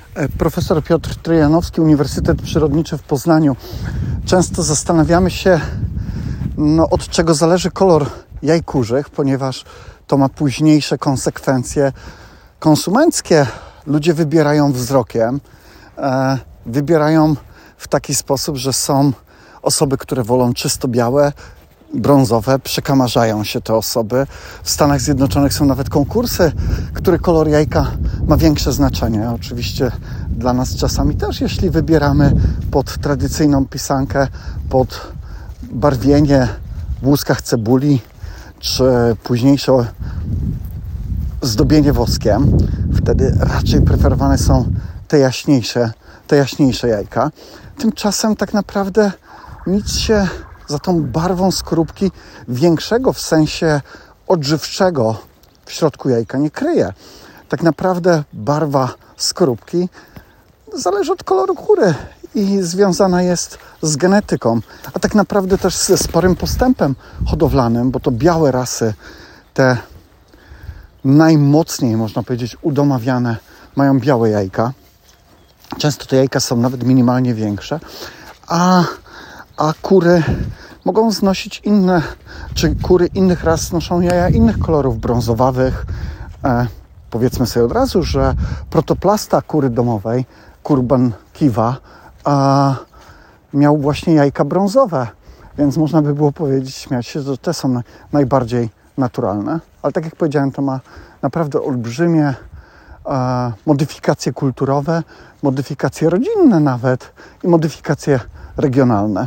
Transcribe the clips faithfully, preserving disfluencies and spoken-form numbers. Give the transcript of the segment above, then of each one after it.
Profesor Piotr Trojanowski, Uniwersytet Przyrodniczy w Poznaniu. Często zastanawiamy się, no, od czego zależy kolor jaj kurzych, ponieważ to ma późniejsze konsekwencje konsumenckie. Ludzie wybierają wzrokiem, e, wybierają w taki sposób, że są osoby, które wolą czysto białe, brązowe, przekamarzają się te osoby. W Stanach Zjednoczonych są nawet konkursy, który kolor jajka ma większe znaczenie. Oczywiście dla nas czasami też, jeśli wybieramy pod tradycyjną pisankę, pod barwienie w łuskach cebuli, czy późniejsze zdobienie woskiem, wtedy raczej preferowane są te jaśniejsze, te jaśniejsze jajka. Tymczasem tak naprawdę nic się za tą barwą skorupki większego w sensie odżywczego w środku jajka nie kryje. Tak naprawdę barwa skorupki zależy od koloru kury i związana jest z genetyką, a tak naprawdę też ze sporym postępem hodowlanym, bo to białe rasy, te najmocniej, można powiedzieć, udomawiane, mają białe jajka. Często te jajka są nawet minimalnie większe, a a kury mogą znosić inne, czy kury innych ras znoszą jaja innych kolorów brązowawych. E, powiedzmy sobie od razu, że protoplasta kury domowej, Kurban Kiwa, e, miał właśnie jajka brązowe, więc można by było powiedzieć, śmiać się, że te są na, najbardziej naturalne. Ale tak jak powiedziałem, to ma naprawdę olbrzymie e, modyfikacje kulturowe, modyfikacje rodzinne nawet i modyfikacje regionalne.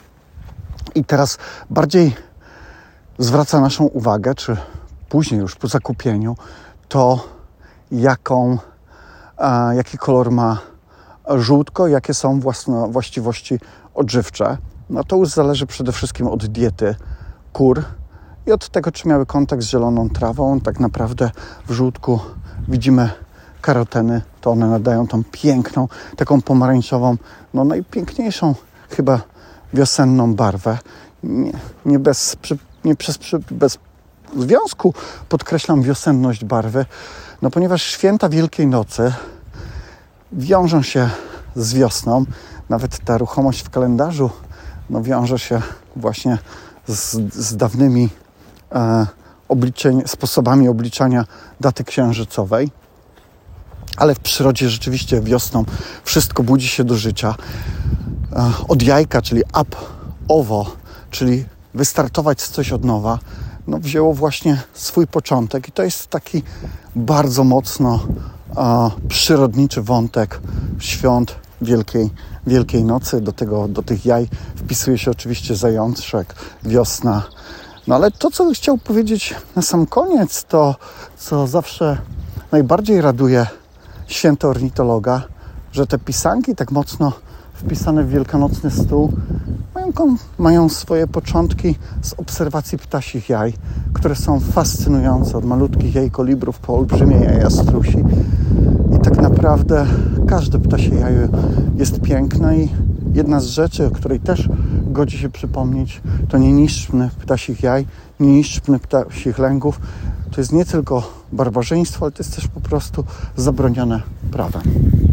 I teraz bardziej zwraca naszą uwagę, czy później już po zakupieniu, to jaką, a, jaki kolor ma żółtko, jakie są własne właściwości odżywcze. No to już zależy przede wszystkim od diety kur i od tego, czy miały kontakt z zieloną trawą. Tak naprawdę w żółtku widzimy karoteny, to one nadają tą piękną, taką pomarańczową, no najpiękniejszą chyba wiosenną barwę. Nie, nie, bez, nie przez, bez związku podkreślam wiosenność barwy, no ponieważ święta Wielkiej Nocy wiążą się z wiosną. Nawet ta ruchomość w kalendarzu no, wiąże się właśnie z, z dawnymi e, obliczeń, sposobami obliczania daty księżycowej. Ale w przyrodzie rzeczywiście wiosną wszystko budzi się do życia. Od jajka, czyli ab ovo, czyli wystartować z coś od nowa, no wzięło właśnie swój początek i to jest taki bardzo mocno a, przyrodniczy wątek świąt Wielkiej, Wielkiej Nocy. Do tego, do tych jaj wpisuje się oczywiście zajączek, wiosna. No ale to, co bym chciał powiedzieć na sam koniec, to co zawsze najbardziej raduje święto ornitologa, że te pisanki tak mocno wpisane w wielkanocny stół mają, mają swoje początki z obserwacji ptasich jaj, które są fascynujące, od malutkich jaj kolibrów po olbrzymie jaja strusi. I tak naprawdę każde ptasie jajo jest piękne i jedna z rzeczy, o której też godzi się przypomnieć, to nie niszczmy ptasich jaj, nie niszczmy ptasich lęgów. To jest nie tylko barbarzyństwo, ale to jest też po prostu zabronione prawem.